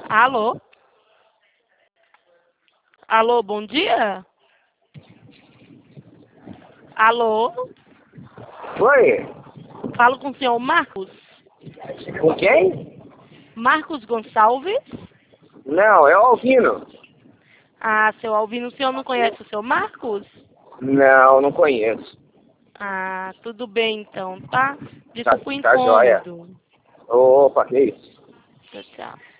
Alô? Alô, bom dia? Alô? Oi, Falo com o senhor Marcos? com quem? Marcos Gonçalves? Não, é o Alvino. Ah, seu Alvino, o senhor não conhece o seu Marcos? Não, não conheço. Ah, tudo bem então, tá? Tá, Desculpa o tá joia. incômodo. Opa, que isso? Tchau, tchau.